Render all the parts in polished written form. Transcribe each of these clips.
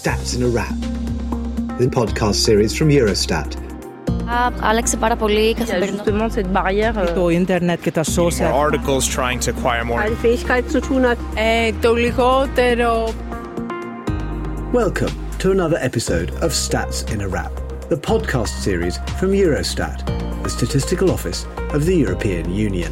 Stats in a Wrap, the podcast series from Eurostat. Άλλαξε πάρα πολύ justement cette barrière. Το ίντερνετ και τα social. More articles trying to acquire more. Die Fähigkeit zu tun hat. Το λιγότερο. Welcome to another episode of Stats in a Wrap, the podcast series from Eurostat, the statistical office of the European Union.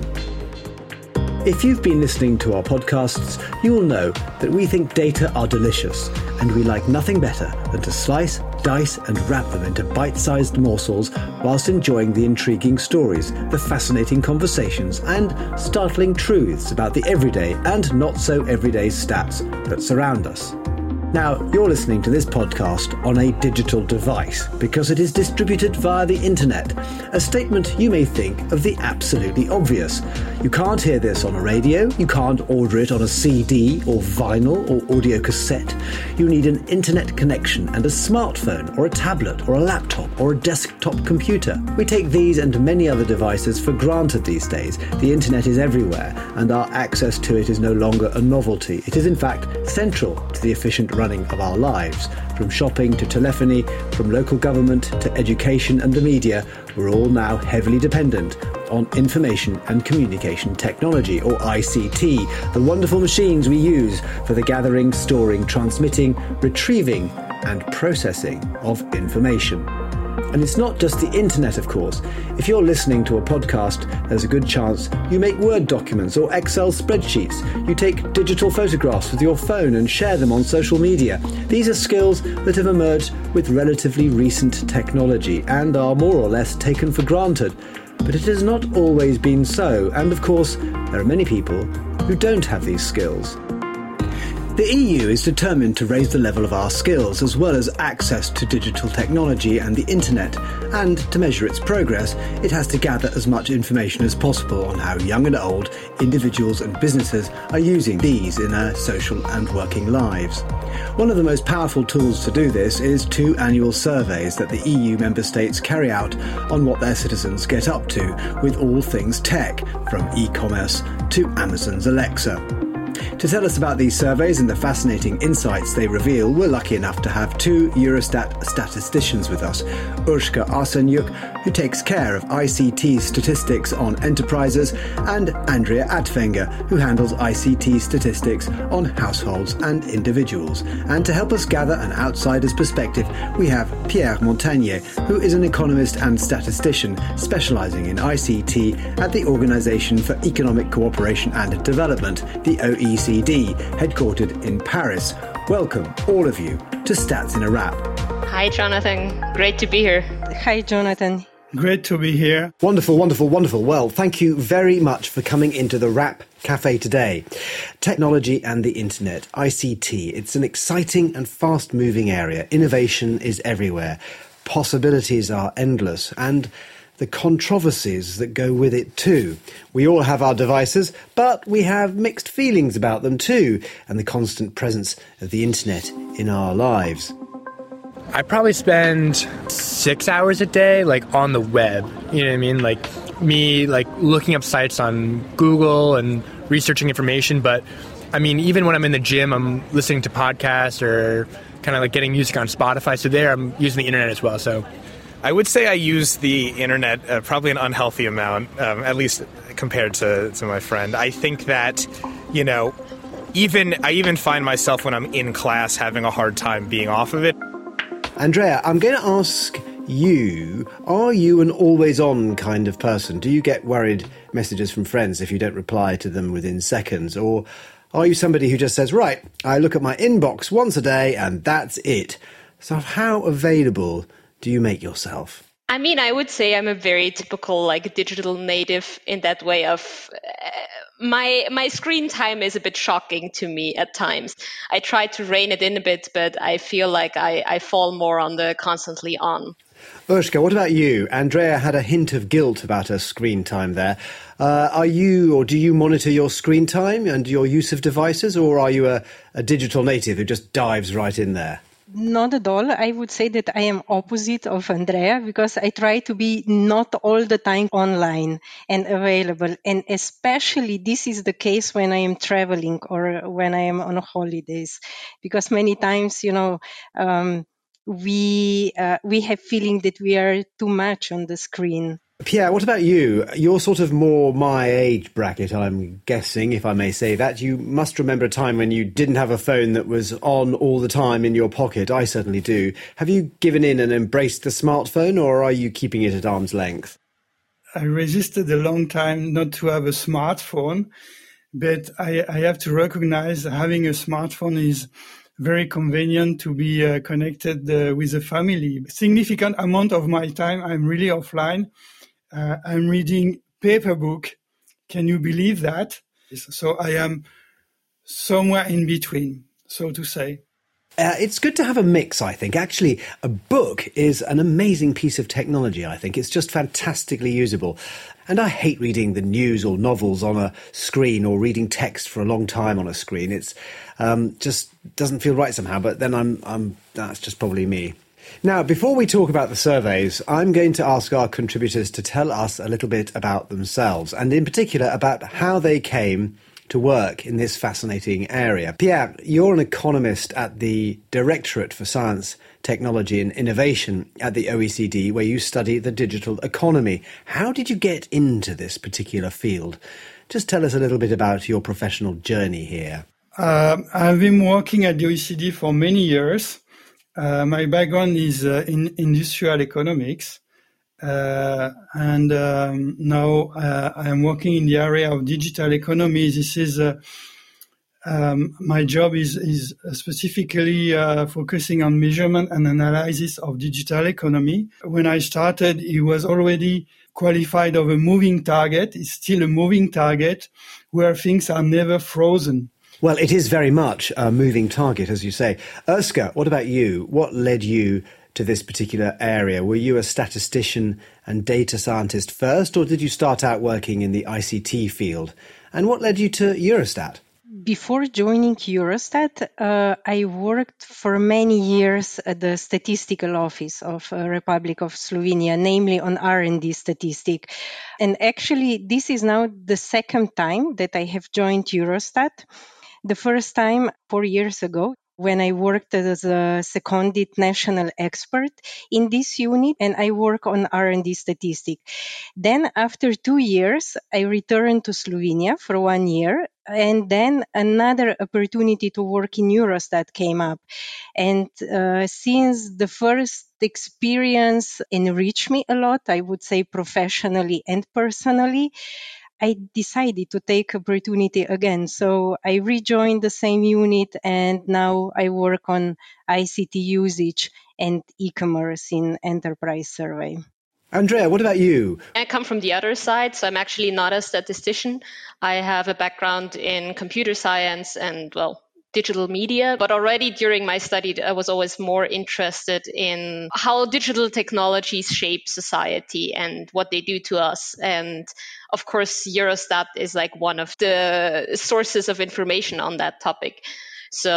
If you've been listening to our podcasts, you will know that we think data are delicious, and we like nothing better than to slice, dice and wrap them into bite-sized morsels whilst enjoying the intriguing stories, the fascinating conversations and startling truths about the everyday and not so everyday stats that surround us. Now, you're listening to this podcast on a digital device because it is distributed via the internet, a statement you may think of the absolutely obvious. You can't hear this on a radio, you can't order it on a CD or vinyl or audio cassette. You need an internet connection and a smartphone or a tablet or a laptop or a desktop computer. We take these and many other devices for granted these days. The internet is everywhere and our access to it is no longer a novelty. It is in fact central to the efficient running of our lives. From shopping to telephony, from local government to education and the media, we're all now heavily dependent on information and communication technology, or ICT, the wonderful machines we use for the gathering, storing, transmitting, retrieving and processing of information. And it's not just the internet, of course. If you're listening to a podcast, there's a good chance you make Word documents or Excel spreadsheets. You take digital photographs with your phone and share them on social media. These are skills that have emerged with relatively recent technology and are more or less taken for granted. But it has not always been so, and of course, there are many people who don't have these skills. The EU is determined to raise the level of our skills as well as access to digital technology and the internet, and to measure its progress, it has to gather as much information as possible on how young and old, individuals and businesses are using these in their social and working lives. One of the most powerful tools to do this is 2 annual surveys that the EU member states carry out on what their citizens get up to with all things tech, from e-commerce to Amazon's Alexa. To tell us about these surveys and the fascinating insights they reveal, we're lucky enough to have 2 Eurostat statisticians with us. Urška Arsenyuk, who takes care of ICT statistics on enterprises, and Andrea Adfenger, who handles ICT statistics on households and individuals. And to help us gather an outsider's perspective, we have Pierre Montagnier, who is an economist and statistician specialising in ICT at the Organisation for Economic Cooperation and Development, the OECD, headquartered in Paris. Welcome, all of you, to Stats in a Wrap. Hi, Jonathan. Great to be here. Hi, Jonathan. Great to be here. Wonderful, wonderful, wonderful. Well, thank you very much for coming into the Wrap Cafe today. Technology and the internet, ICT, it's an exciting and fast-moving area. Innovation is everywhere. Possibilities are endless, and the controversies that go with it too. We all have our devices, but we have mixed feelings about them too, and the constant presence of the internet in our lives. I probably spend 6 hours a day, on the web. You know what I mean? Looking up sites on Google and researching information. But, even when I'm in the gym, I'm listening to podcasts or kind of getting music on Spotify. So there, I'm using the internet as well, so... I would say I use the internet probably an unhealthy amount, at least compared to my friend. I think that, I even find myself when I'm in class having a hard time being off of it. Andrea, I'm going to ask you, are you an always-on kind of person? Do you get worried messages from friends if you don't reply to them within seconds? Or are you somebody who just says, right, I look at my inbox once a day and that's it? So how available do you make yourself? I would say I'm a very typical digital native in that way of my screen time is a bit shocking to me at times. I try to rein it in a bit, but I feel like I fall more on the constantly on. Urška, what about you? Andrea had a hint of guilt about her screen time there. Do you monitor your screen time and your use of devices, or are you a digital native who just dives right in there? Not at all. I would say that I am opposite of Andrea because I try to be not all the time online and available. And especially this is the case when I am traveling or when I am on holidays, because many times, we have feeling that we are too much on the screen. Pierre, what about you? You're sort of more my age bracket, I'm guessing, if I may say that. You must remember a time when you didn't have a phone that was on all the time in your pocket. I certainly do. Have you given in and embraced the smartphone, or are you keeping it at arm's length? I resisted a long time not to have a smartphone, but I have to recognize having a smartphone is very convenient to be connected with the family. Significant amount of my time, I'm really offline. I'm reading paper book. Can you believe that? So I am somewhere in between, so to say. It's good to have a mix, I think. Actually, a book is an amazing piece of technology, I think. It's just fantastically usable. And I hate reading the news or novels on a screen or reading text for a long time on a screen. It's just doesn't feel right somehow, but then that's just probably me. Now, before we talk about the surveys, I'm going to ask our contributors to tell us a little bit about themselves, and in particular about how they came to work in this fascinating area. Pierre, you're an economist at the Directorate for Science, Technology and Innovation at the OECD, where you study the digital economy. How did you get into this particular field? Just tell us a little bit about your professional journey here. I've been working at the OECD for many years. My background is in industrial economics, and now I am working in the area of digital economy. This is my job is specifically focusing on measurement and analysis of digital economy. When I started, it was already qualified of a moving target. It's still a moving target where things are never frozen. Well, it is very much a moving target, as you say. Urska, what about you? What led you to this particular area? Were you a statistician and data scientist first, or did you start out working in the ICT field? And what led you to Eurostat? Before joining Eurostat, I worked for many years at the statistical office of Republic of Slovenia, namely on R&D statistic. And actually, this is now the second time that I have joined Eurostat. The first time 4 years ago, when I worked as a seconded national expert in this unit, and I work on R&D statistic. Then after 2 years, I returned to Slovenia for 1 year, and then another opportunity to work in Eurostat came up. And since the first experience enriched me a lot, I would say professionally and personally, I decided to take opportunity again. So I rejoined the same unit, and now I work on ICT usage and e-commerce in enterprise survey. Andrea, what about you? I come from the other side, so I'm actually not a statistician. I have a background in computer science and, digital media. But already during my study, I was always more interested in how digital technologies shape society and what they do to us. And of course, Eurostat is like one of the sources of information on that topic. So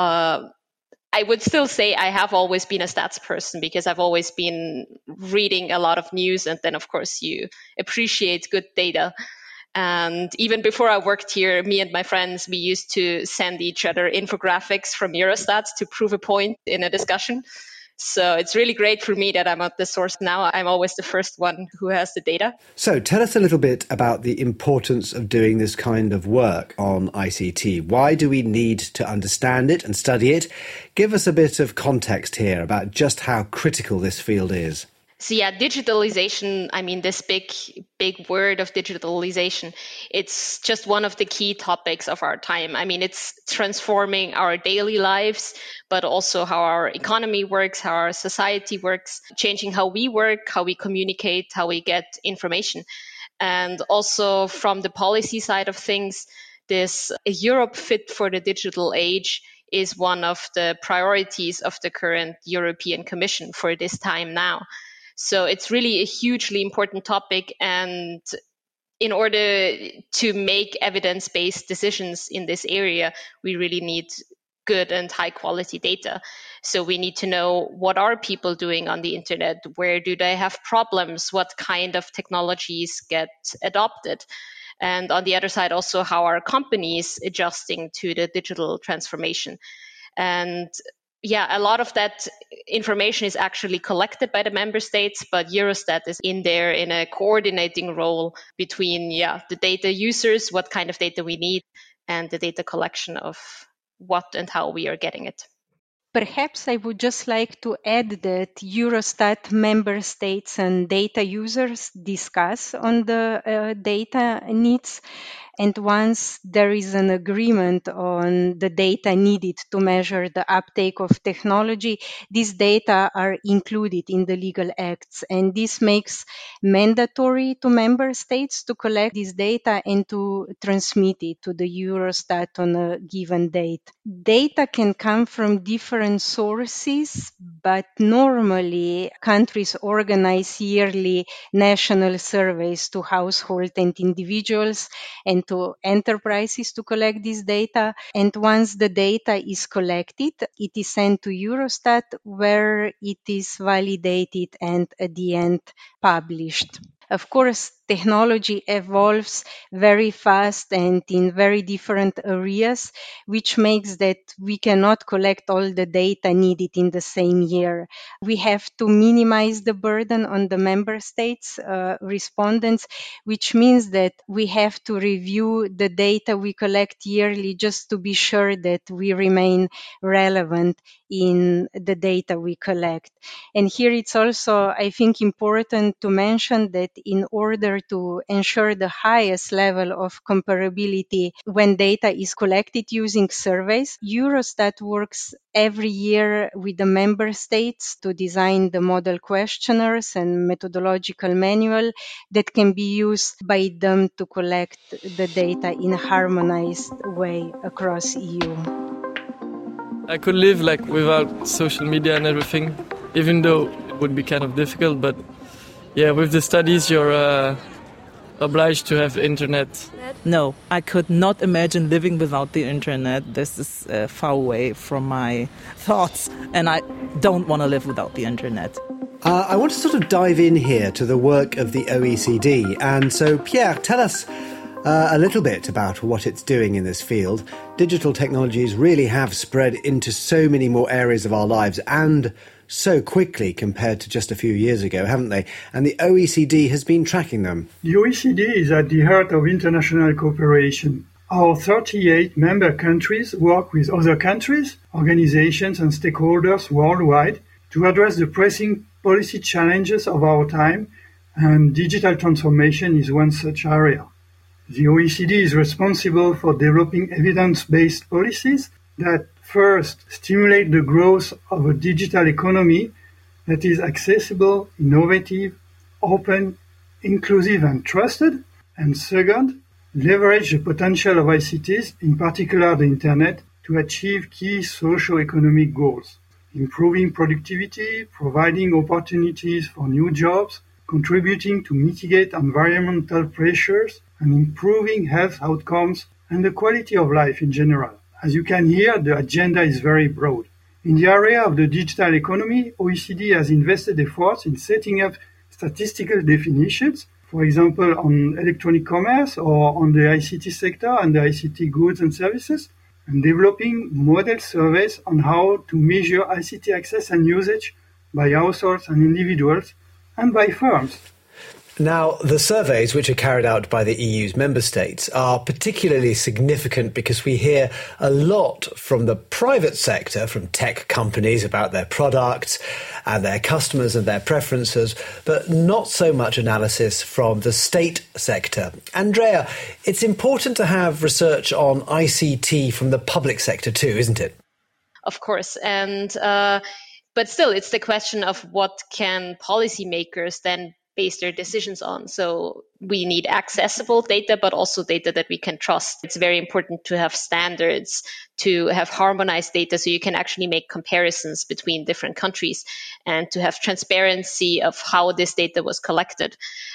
I would still say I have always been a stats person because I've always been reading a lot of news. And then, of course, you appreciate good data. And even before I worked here, me and my friends, we used to send each other infographics from Eurostat to prove a point in a discussion. So it's really great for me that I'm at the source now. I'm always the first one who has the data. So tell us a little bit about the importance of doing this kind of work on ICT. Why do we need to understand it and study it? Give us a bit of context here about just how critical this field is. So digitalization, this big word of digitalization, it's just one of the key topics of our time. It's transforming our daily lives, but also how our economy works, how our society works, changing how we work, how we communicate, how we get information. And also from the policy side of things, this Europe fit for the digital age is one of the priorities of the current European Commission for this time now. So it's really a hugely important topic. And in order to make evidence-based decisions in this area, we really need good and high quality data. So we need to know, what are people doing on the internet? Where do they have problems? What kind of technologies get adopted? And on the other side, also, how are companies adjusting to the digital transformation? And a lot of that information is actually collected by the member states, but Eurostat is in there in a coordinating role between the data users, what kind of data we need, and the data collection of what and how we are getting it. Perhaps I would just like to add that Eurostat member states and data users discuss on the data needs. And once there is an agreement on the data needed to measure the uptake of technology, these data are included in the legal acts. And this makes mandatory to member states to collect this data and to transmit it to the Eurostat on a given date. Data can come from different sources, but normally countries organize yearly national surveys to households and individuals and to enterprises to collect this data. And once the data is collected, it is sent to Eurostat, where it is validated and at the end published. Of course, technology evolves very fast and in very different areas, which makes that we cannot collect all the data needed in the same year. We have to minimize the burden on the member states respondents, which means that we have to review the data we collect yearly just to be sure that we remain relevant in the data we collect. And here it's also, I think, important to mention that in order to ensure the highest level of comparability when data is collected using surveys, Eurostat works every year with the member states to design the model questionnaires and methodological manual that can be used by them to collect the data in a harmonized way across EU. I could live without social media and everything, even though it would be kind of difficult. But with the studies, you're obliged to have internet. No, I could not imagine living without the internet. This is far away from my thoughts, and I don't want to live without the internet. I want to sort of dive in here to the work of the OECD. And so, Pierre, tell us a little bit about what it's doing in this field. Digital technologies really have spread into so many more areas of our lives, and so quickly compared to just a few years ago, haven't they? And the OECD has been tracking them. The OECD is at the heart of international cooperation. Our 38 member countries work with other countries, organizations and stakeholders worldwide to address the pressing policy challenges of our time, and digital transformation is one such area. The OECD is responsible for developing evidence-based policies that first stimulate the growth of a digital economy that is accessible, innovative, open, inclusive and trusted, and second, leverage the potential of ICTs, in particular the Internet, to achieve key socio-economic goals, improving productivity, providing opportunities for new jobs, contributing to mitigate environmental pressures, and improving health outcomes and the quality of life in general. As you can hear, the agenda is very broad. In the area of the digital economy, OECD has invested efforts in setting up statistical definitions, for example, on electronic commerce or on the ICT sector and the ICT goods and services, and developing model surveys on how to measure ICT access and usage by households and individuals and by firms. Now, the surveys which are carried out by the EU's member states are particularly significant because we hear a lot from the private sector, from tech companies about their products and their customers and their preferences, but not so much analysis from the state sector. Andrea, it's important to have research on ICT from the public sector too, isn't it? Of course. And but still, it's the question of what can policymakers then base their decisions on. So we need accessible data, but also data that we can trust. It's very important to have standards, to have harmonized data so you can actually make comparisons between different countries, and to have transparency of how this data was collected.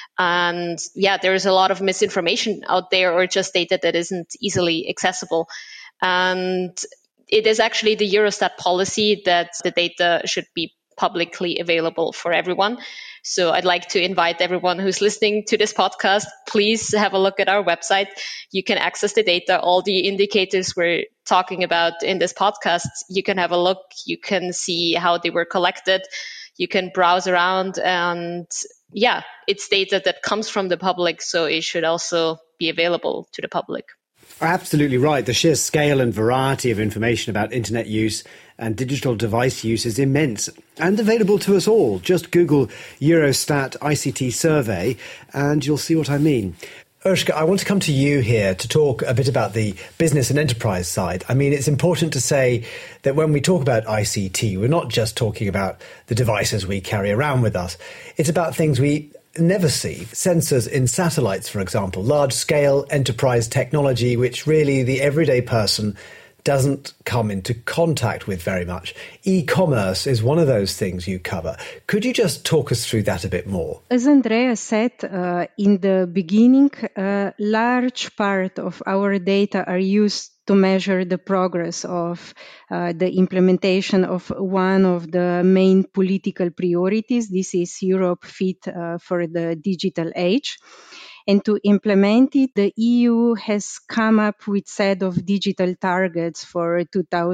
And there is a lot of misinformation out there, or just data that isn't easily accessible. And it is actually the Eurostat policy that the data should be publicly available for everyone. So I'd like to invite everyone who's listening to this podcast, please have a look at our website. You can access the data, all the indicators we're talking about in this podcast. You can have a look. You can see how they were collected. You can browse around, and yeah, it's data that comes from the public, so it should also be available to the public. Absolutely right. The sheer scale and variety of information about internet use and digital device use is immense and available to us all. Just Google Eurostat ICT survey and you'll see what I mean. Urška, I want to come to you here to talk a bit about the business and enterprise side. I mean, it's important to say that when we talk about ICT, we're not just talking about the devices we carry around with us. It's about things we never see. Sensors in satellites, for example, large-scale enterprise technology, which really the everyday person doesn't come into contact with very much. E-commerce is one of those things you cover. Could you just talk us through that a bit more? As Andrea said in the beginning, a large part of our data are used to measure the progress of the implementation of one of the main political priorities. This is Europe Fit for the Digital Age. And to implement it, the EU has come up with a set of digital targets for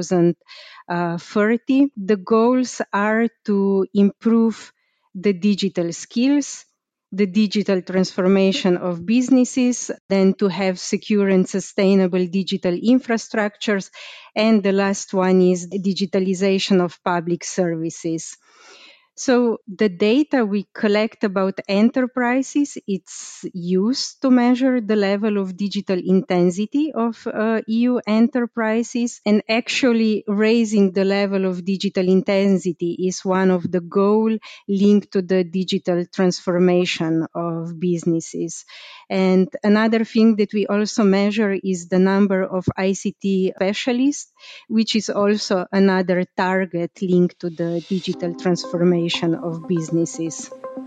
2030. The goals are to improve the digital skills, the digital transformation of businesses, then to have secure and sustainable digital infrastructures, and the last one is the digitalization of public services. So the data we collect about enterprises, it's used to measure the level of digital intensity of EU enterprises, and actually raising the level of digital intensity is one of the goals linked to the digital transformation of businesses. And another thing that we also measure is the number of ICT specialists, which is also another target linked to the digital transformation of businesses.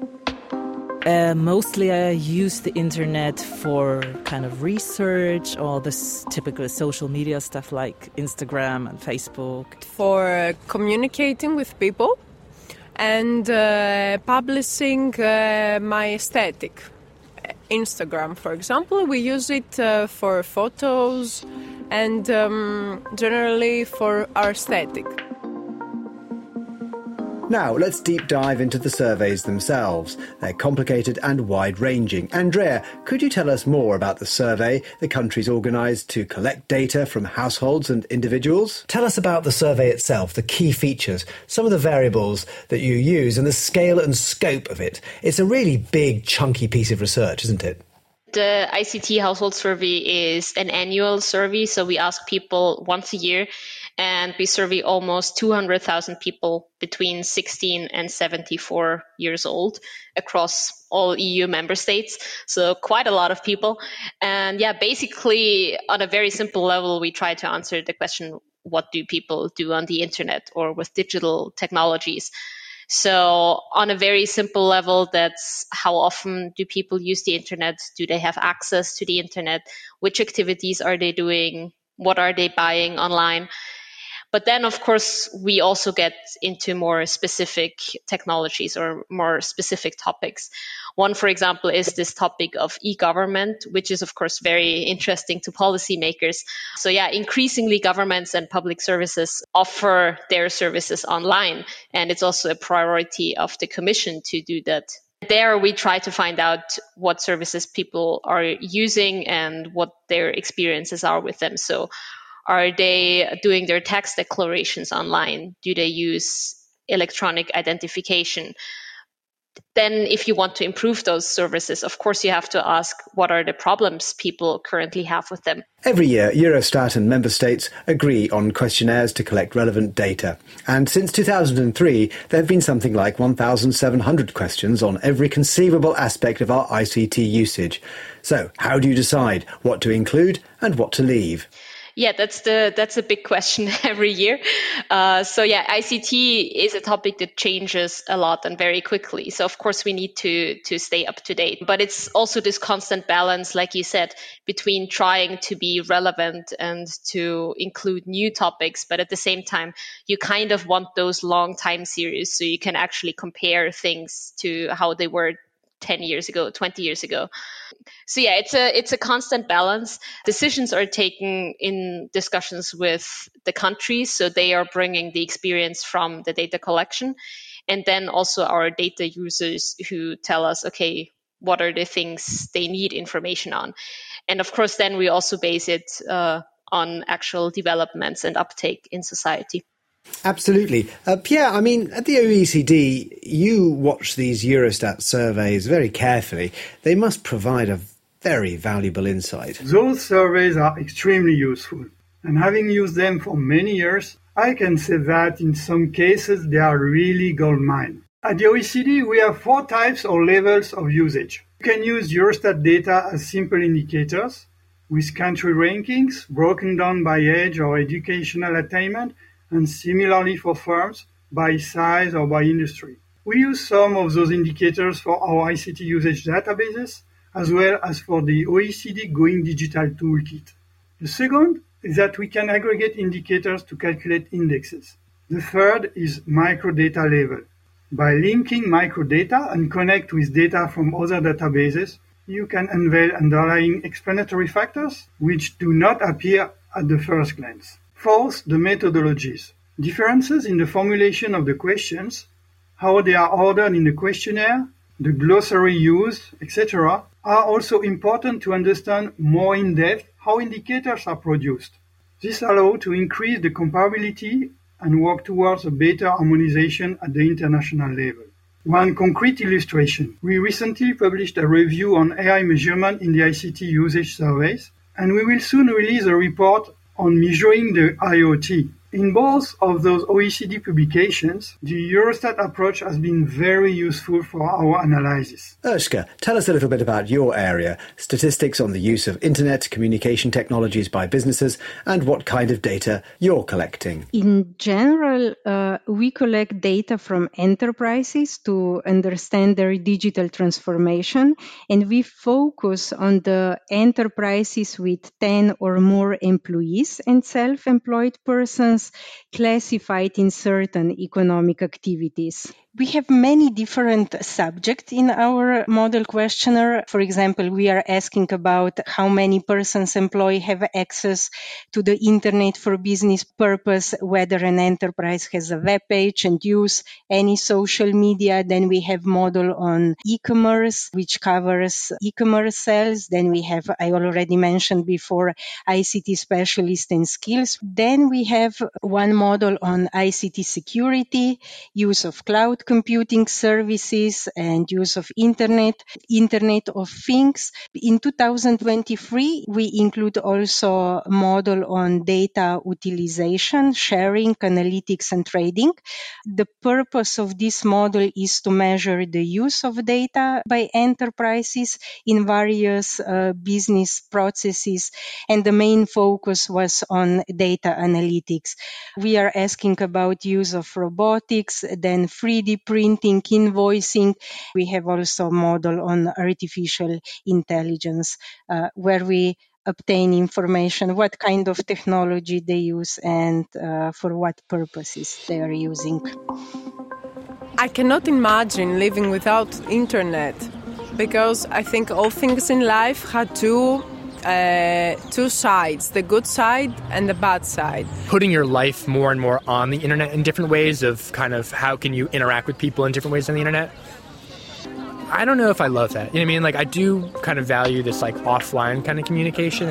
Mostly I use the internet for kind of research or this typical social media stuff like Instagram and Facebook. For communicating with people and publishing my aesthetic. Instagram, for example, we use it for photos and generally for our aesthetic. Now, let's deep dive into the surveys themselves. They're complicated and wide-ranging. Andrea, could you tell us more about the survey the countries organised to collect data from households and individuals? Tell us about the survey itself, the key features, some of the variables that you use and the scale and scope of it. It's a really big, chunky piece of research, isn't it? The ICT household survey is an annual survey, so we ask people once a year, and we survey almost 200,000 people between 16 and 74 years old across all EU member states. So quite a lot of people. And yeah, basically on a very simple level, we try to answer the question, what do people do on the internet or with digital technologies? So on a very simple level, that's how often do people use the internet? Do they have access to the internet? Which activities are they doing? What are they buying online? But then, of course, we also get into more specific technologies or more specific topics. One, for example, is this topic of e-government, which is, of course, very interesting to policymakers. So yeah, increasingly governments and public services offer their services online. And it's also a priority of the Commission to do that. There we try to find out what services people are using and what their experiences are with them. So are they doing their tax declarations online? Do they use electronic identification? Then if you want to improve those services, of course, you have to ask what are the problems people currently have with them. Every year, Eurostat and member states agree on questionnaires to collect relevant data. And since 2003, there have been something like 1,700 questions on every conceivable aspect of our ICT usage. So how do you decide what to include and what to leave? Yeah, that's a big question every year. ICT is a topic that changes a lot and very quickly. So of course we need to stay up to date. But it's also this constant balance, like you said, between trying to be relevant and to include new topics, but at the same time you kind of want those long time series so you can actually compare things to how they were 10 years ago, 20 years ago. So yeah, it's a constant balance. Decisions are taken in discussions with the countries, so they are bringing the experience from the data collection, and then also our data users who tell us, okay, what are the things they need information on, and of course then we also base it on actual developments and uptake in society. Absolutely. Pierre, I mean, at the OECD, you watch these Eurostat surveys very carefully. They must provide a very valuable insight. Those surveys are extremely useful. And having used them for many years, I can say that in some cases they are really goldmine. At the OECD, we have 4 types or levels of usage. You can use Eurostat data as simple indicators, with country rankings broken down by age or educational attainment, and similarly for firms, by size or by industry. We use some of those indicators for our ICT usage databases, as well as for the OECD Going Digital Toolkit. The second is that we can aggregate indicators to calculate indexes. The third is microdata level. By linking microdata and connect with data from other databases, you can unveil underlying explanatory factors which do not appear at the first glance. Fourth, the methodologies. Differences in the formulation of the questions, how they are ordered in the questionnaire, the glossary used, etc., are also important to understand more in depth how indicators are produced. This allows to increase the comparability and work towards a better harmonization at the international level. One concrete illustration. We recently published a review on AI measurement in the ICT usage surveys, and we will soon release a report on measuring the IoT. In both of those OECD publications, the Eurostat approach has been very useful for our analysis. Urška, tell us a little bit about your area, statistics on the use of internet communication technologies by businesses, and what kind of data you're collecting. In general, we collect data from enterprises to understand their digital transformation, and we focus on the enterprises with 10 or more employees and self-employed persons classified in certain economic activities. We have many different subjects in our model questionnaire. For example, we are asking about how many persons employed have access to the internet for business purpose, whether an enterprise has a web page and use any social media. Then we have model on e-commerce, which covers e-commerce sales. Then we have, I already mentioned before, ICT specialist and skills. Then we have one model on ICT security, use of cloud computing services and use of Internet of Things. In 2023, we include also a model on data utilization, sharing, analytics, and trading. The purpose of this model is to measure the use of data by enterprises in various business processes, and the main focus was on data analytics. We are asking about use of robotics, then 3D printing, invoicing. We have also a model on artificial intelligence, where we obtain information, what kind of technology they use and for what purposes they are using. I cannot imagine living without internet, because I think all things in life had two sides, the good side and the bad side. Putting your life more and more on the internet in different ways of kind of how can you interact with people in different ways on the internet. I don't know if I love that. You know what I mean? Like, I do kind of value this like offline kind of communication.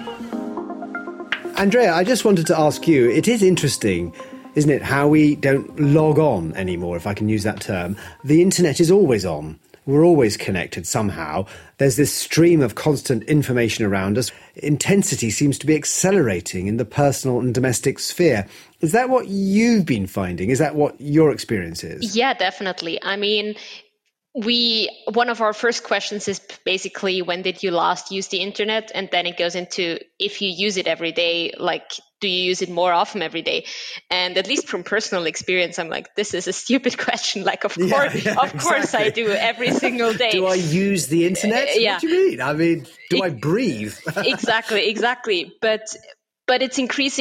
And Andrea, I just wanted to ask you, it is interesting, isn't it, how we don't log on anymore, if I can use that term. The internet is always on. We're always connected somehow. There's this stream of constant information around us. Intensity seems to be accelerating in the personal and domestic sphere. Is that what you've been finding? Is that what your experience is? Yeah, definitely. I mean, one of our first questions is basically, when did you last use the internet? And then it goes into, if you use it every day, like, do you use it more often every day? And at least from personal experience, I'm like, this is a stupid question. Like, of course I do every single day. Do I use the internet? What do you mean? I mean, do I breathe? Exactly. But it's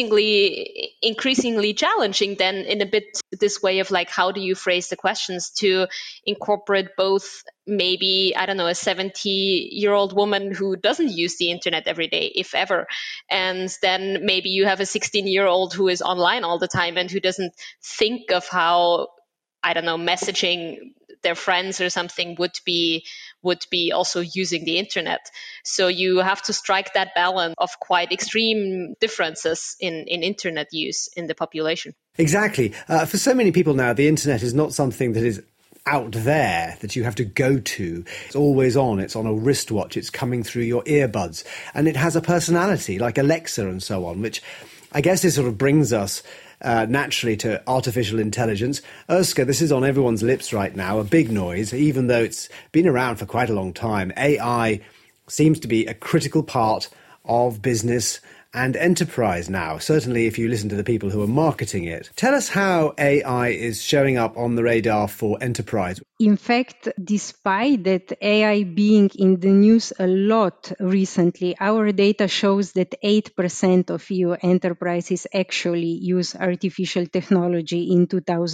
increasingly challenging then, in a bit this way of like, how do you phrase the questions to incorporate both, maybe, I don't know, a 70-year-old woman who doesn't use the internet every day, if ever. And then maybe you have a 16-year-old who is online all the time and who doesn't think of how, I don't know, messaging their friends or something would be also using the internet. So you have to strike that balance of quite extreme differences in internet use in the population. Exactly. For so many people now, the internet is not something that is out there that you have to go to. It's always on. It's on a wristwatch. It's coming through your earbuds. And it has a personality like Alexa and so on, which I guess this sort of brings us naturally to artificial intelligence. Urska, this is on everyone's lips right now, a big noise, even though it's been around for quite a long time. AI seems to be a critical part of business and enterprise now, certainly if you listen to the people who are marketing it. Tell us how AI is showing up on the radar for enterprise. In fact, despite that AI being in the news a lot recently, our data shows that 8% of EU enterprises actually use artificial technology in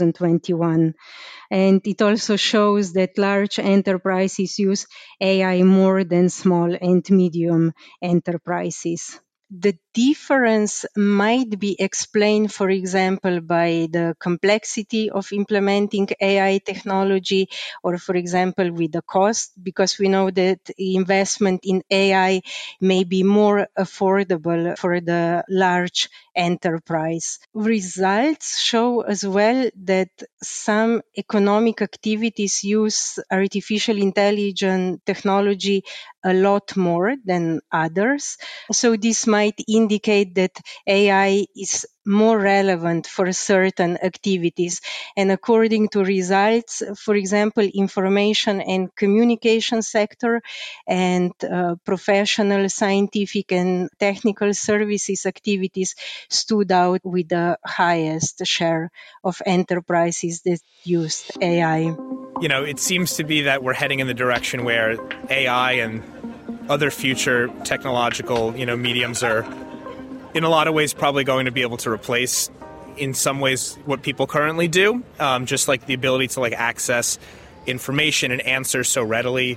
2021. And it also shows that large enterprises use AI more than small and medium enterprises. The difference might be explained, for example, by the complexity of implementing AI technology, or, for example, with the cost, because we know that investment in AI may be more affordable for the large enterprise. Results show as well that some economic activities use artificial intelligence technology a lot more than others. So this might indicate that AI is more relevant for certain activities. And according to results, for example, information and communication sector and professional, scientific and technical services activities stood out with the highest share of enterprises that used AI. You know, it seems to be that we're heading in the direction where AI and other future technological, mediums are in a lot of ways probably going to be able to replace, in some ways, what people currently do. Just like the ability to access information and answer so readily.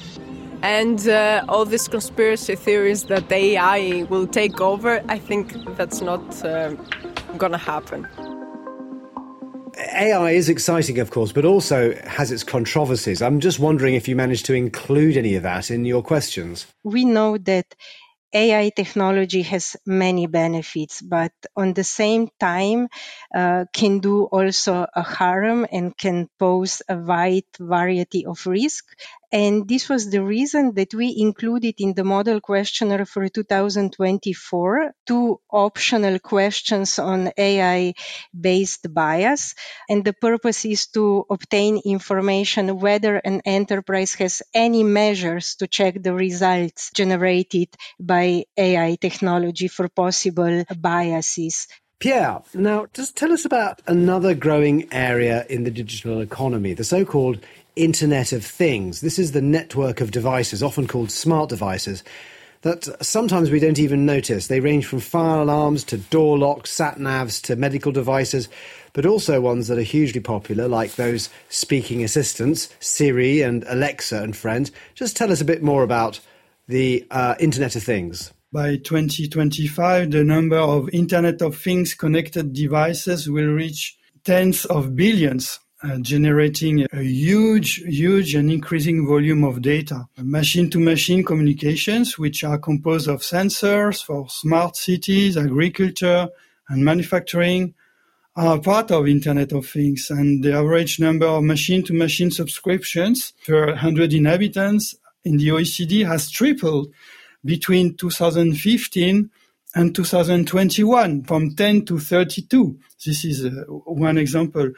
And all these conspiracy theories that AI will take over, I think that's not going to happen. AI is exciting, of course, but also has its controversies. I'm just wondering if you managed to include any of that in your questions. We know that AI technology has many benefits, but on the same time can do also a harm and can pose a wide variety of risk. And this was the reason that we included in the model questionnaire for 2024 two optional questions on AI-based bias. And the purpose is to obtain information whether an enterprise has any measures to check the results generated by AI technology for possible biases. Pierre, now just tell us about another growing area in the digital economy, the so-called Internet of Things. This is the network of devices, often called smart devices, that sometimes we don't even notice. They range from fire alarms to door locks, sat-navs to medical devices, but also ones that are hugely popular, like those speaking assistants, Siri and Alexa and friends. Just tell us a bit more about the Internet of Things. By 2025, the number of Internet of Things connected devices will reach tens of billions, generating a huge and increasing volume of data. Machine-to-machine communications, which are composed of sensors for smart cities, agriculture, and manufacturing, are part of Internet of Things. And the average number of machine-to-machine subscriptions per 100 inhabitants in the OECD has tripled between 2015 and 2021, from 10 to 32. This is one example.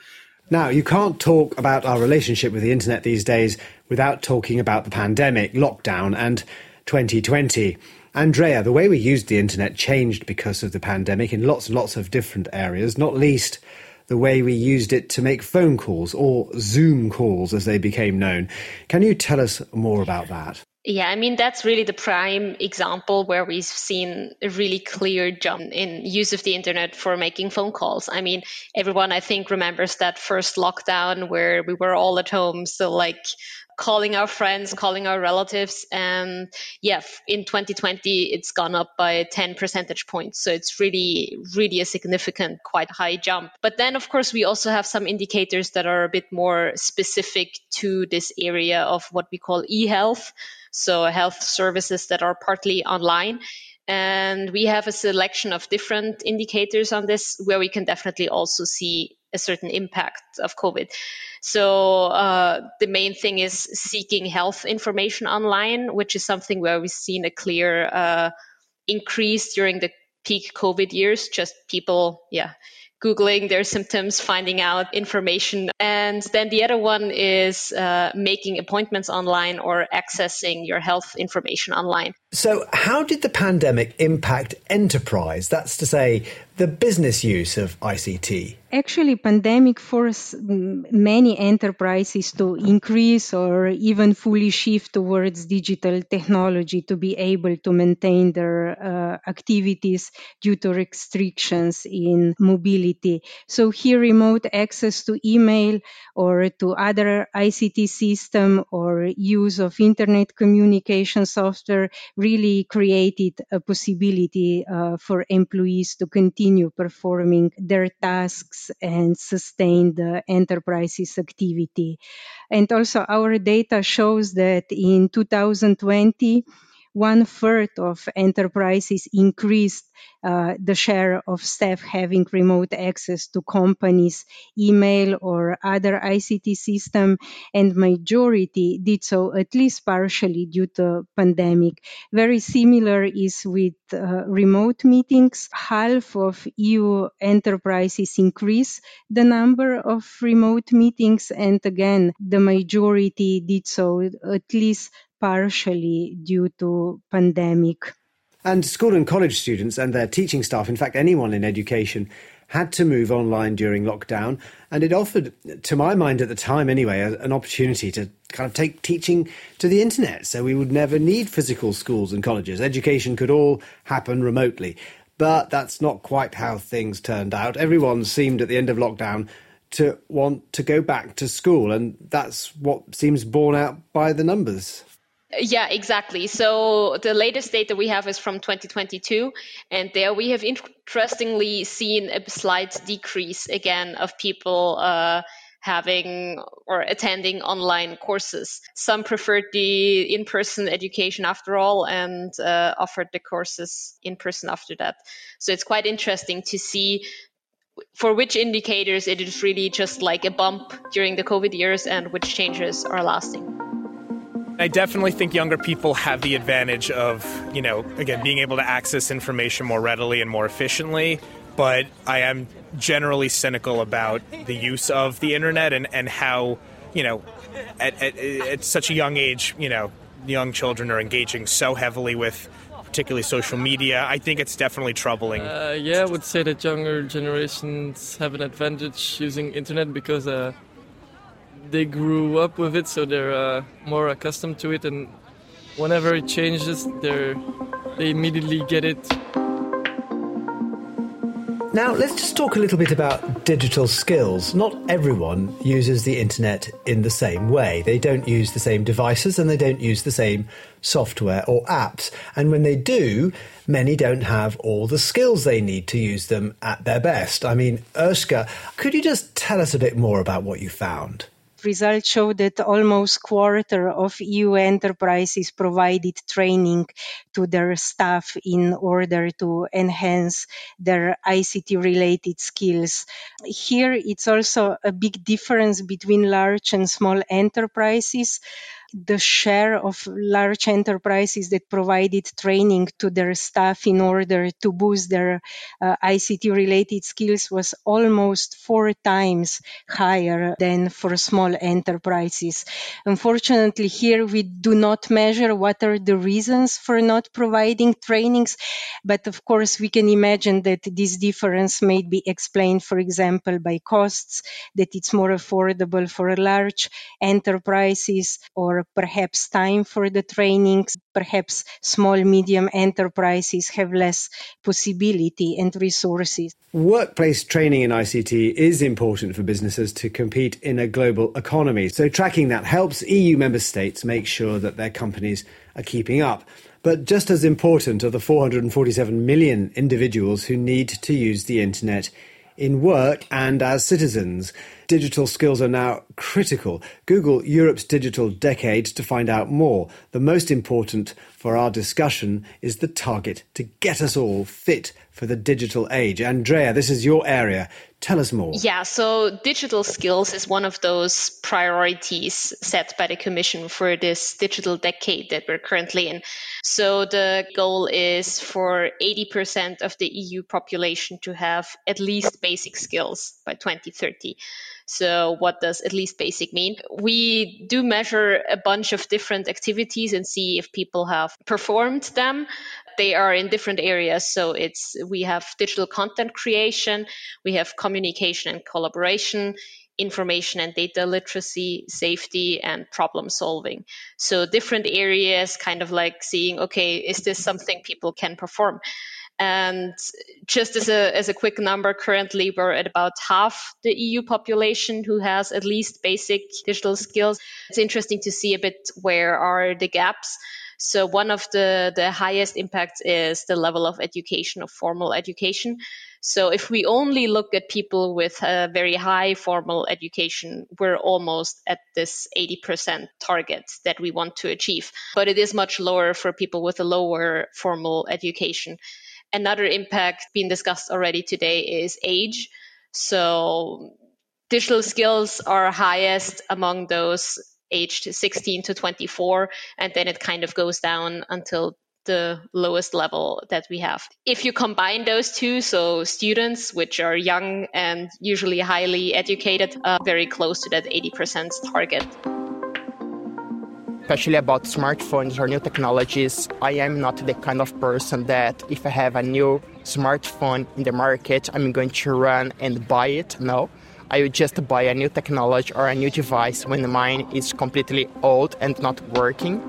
Now, you can't talk about our relationship with the internet these days without talking about the pandemic, lockdown, and 2020. Andrea, the way we used the internet changed because of the pandemic in lots and lots of different areas, not least the way we used it to make phone calls, or Zoom calls as they became known. Can you tell us more about that? Yeah, I mean, that's really the prime example where we've seen a really clear jump in use of the internet for making phone calls. I mean, everyone, I think, remembers that first lockdown where we were all at home. So like calling our friends, calling our relatives. And yeah, in 2020, it's gone up by 10 percentage points. So it's really, really a significant, quite high jump. But then, of course, we also have some indicators that are a bit more specific to this area of what we call e-health. So health services that are partly online. And we have a selection of different indicators on this where we can definitely also see a certain impact of COVID. So the main thing is seeking health information online, which is something where we've seen a clear increase during the peak COVID years, just people, Googling their symptoms, finding out information. And then the other one is making appointments online or accessing your health information online. So how did the pandemic impact enterprise? That's to say, the business use of ICT? Actually, pandemic forced many enterprises to increase or even fully shift towards digital technology to be able to maintain their activities due to restrictions in mobility. So here, remote access to email or to other ICT system or use of internet communication software really created a possibility for employees to continue performing their tasks and sustain the enterprise's activity. And also our data shows that in 2020, 1/3 of enterprises increased the share of staff having remote access to companies' email or other ICT system, and majority did so at least partially due to pandemic. Very similar is with remote meetings. Half of EU enterprises increased the number of remote meetings, and again, the majority did so at least partially due to pandemic. And school and college students and their teaching staff, in fact, anyone in education, had to move online during lockdown. And it offered, to my mind at the time anyway, an opportunity to kind of take teaching to the internet. So we would never need physical schools and colleges. Education could all happen remotely. But that's not quite how things turned out. Everyone seemed at the end of lockdown to want to go back to school. And that's what seems borne out by the numbers. Yeah, exactly. So the latest data we have is from 2022, and there we have interestingly seen a slight decrease again of people having or attending online courses. Some preferred the in-person education after all and offered the courses in person after that. So it's quite interesting to see for which indicators it is really just like a bump during the COVID years and which changes are lasting. I definitely think younger people have the advantage of, again, being able to access information more readily and more efficiently. But I am generally cynical about the use of the internet and how, at such a young age, young children are engaging so heavily with particularly social media. I think it's definitely troubling. I would say that younger generations have an advantage using internet because they grew up with it, so they're more accustomed to it, and whenever it changes, they immediately get it. Now, let's just talk a little bit about digital skills. Not everyone uses the internet in the same way. They don't use the same devices and they don't use the same software or apps. And when they do, many don't have all the skills they need to use them at their best. I mean, Urška, could you just tell us a bit more about what you found? Results show that almost quarter of EU enterprises provided training to their staff in order to enhance their ICT-related skills. Here, it's also a big difference between large and small enterprises. the share of large enterprises that provided training to their staff in order to boost their ICT-related skills was almost 4 times higher than for small enterprises. Unfortunately, here we do not measure what are the reasons for not providing trainings, but of course we can imagine that this difference may be explained, for example, by costs, that it's more affordable for large enterprises, or perhaps time for the trainings. Perhaps small, medium enterprises have less possibility and resources. Workplace training in ICT is important for businesses to compete in a global economy. So tracking that helps EU member states make sure that their companies are keeping up. But just as important are the 447 million individuals who need to use the internet in work and as citizens. Digital skills are now critical. Google Europe's Digital Decade to find out more. The most important for our discussion is the target to get us all fit for the digital age. Andrea, this is your area. Tell us more. Yeah, so digital skills is one of those priorities set by the Commission for this digital decade that we're currently in. So the goal is for 80% of the EU population to have at least basic skills by 2030. So what does at least basic mean? We do measure a bunch of different activities and see if people have performed them. They are in different areas. So we have digital content creation, we have communication and collaboration, information and data literacy, safety, and problem solving. So different areas, kind of like seeing, okay, is this something people can perform? And just as a quick number, currently we're at about half the EU population who has at least basic digital skills. It's interesting to see a bit where are the gaps. So one of the highest impacts is the level of education, of formal education. So if we only look at people with a very high formal education, we're almost at this 80% target that we want to achieve. But it is much lower for people with a lower formal education. Another impact being discussed already today is age. So digital skills are highest among those aged 16 to 24, and then it kind of goes down until the lowest level that we have. If you combine those two, so students, which are young and usually highly educated, very close to that 80% target. Especially about smartphones or new technologies, I am not the kind of person that if I have a new smartphone in the market, I'm going to run and buy it. No, I would just buy a new technology or a new device when mine is completely old and not working.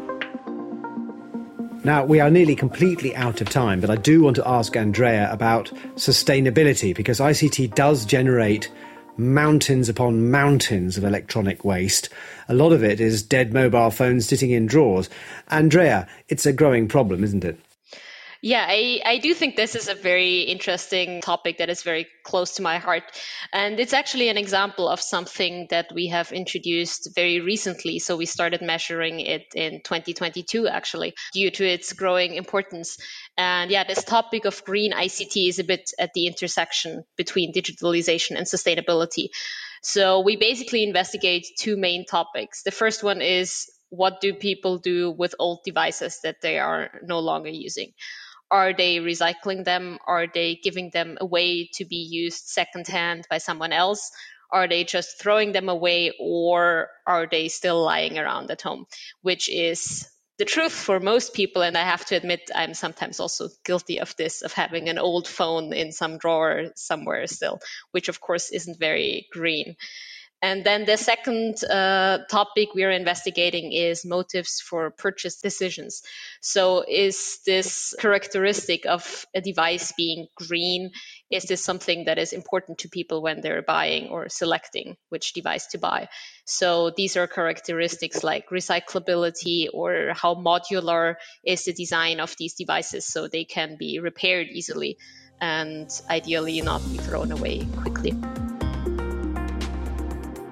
Now, we are nearly completely out of time, but I do want to ask Andrea about sustainability, because ICT does generate mountains upon mountains of electronic waste. A lot of it is dead mobile phones sitting in drawers. Andrea, it's a growing problem, isn't it? Yeah, I do think this is a very interesting topic that is very close to my heart. And it's actually an example of something that we have introduced very recently. So we started measuring it in 2022, actually, due to its growing importance. And yeah, this topic of green ICT is a bit at the intersection between digitalization and sustainability. So we basically investigate two main topics. The first one is, what do people do with old devices that they are no longer using? Are they recycling them? Are they giving them away to be used secondhand by someone else? Are they just throwing them away, or are they still lying around at home? Which is the truth for most people. And I have to admit, I'm sometimes also guilty of this, of having an old phone in some drawer somewhere still, which of course isn't very green. And then the second topic we are investigating is motives for purchase decisions. So is this characteristic of a device being green, is this something that is important to people when they're buying or selecting which device to buy? So these are characteristics like recyclability, or how modular is the design of these devices so they can be repaired easily and ideally not be thrown away quickly.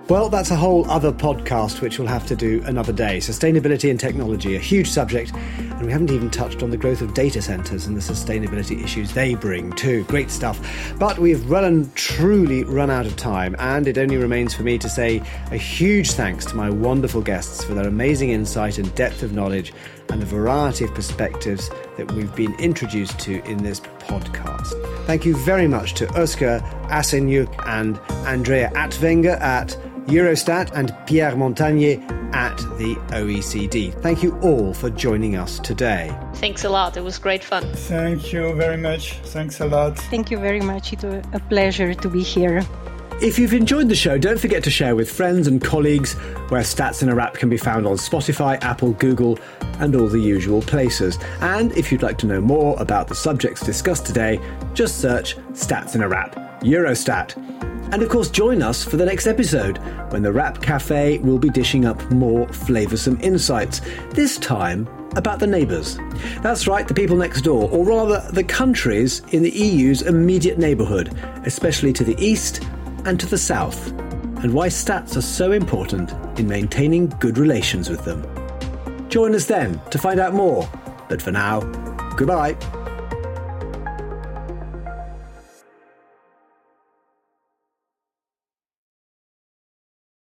Well, that's a whole other podcast which we'll have to do another day. Sustainability and technology, a huge subject, and we haven't even touched on the growth of data centres and the sustainability issues they bring too. Great stuff. But we've truly run out of time, and it only remains for me to say a huge thanks to my wonderful guests for their amazing insight and depth of knowledge and the variety of perspectives that we've been introduced to in this podcast. Thank you very much to Oscar Asenyuk and Andrea Atwenger at Eurostat and Pierre Montagnier at the OECD. Thank you all for joining us today. Thanks a lot. It was great fun. Thank you very much. Thanks a lot. Thank you very much. It was a pleasure to be here. If you've enjoyed the show, don't forget to share with friends and colleagues, where Stats in a Wrap can be found on Spotify, Apple, Google, and all the usual places. And if you'd like to know more about the subjects discussed today, just search Stats in a Wrap, Eurostat. And of course, join us for the next episode, when the Wrap Cafe will be dishing up more flavoursome insights, this time about the neighbours. That's right, the people next door, or rather the countries in the EU's immediate neighbourhood, especially to the east and to the south, and why stats are so important in maintaining good relations with them. Join us then to find out more. But for now, goodbye.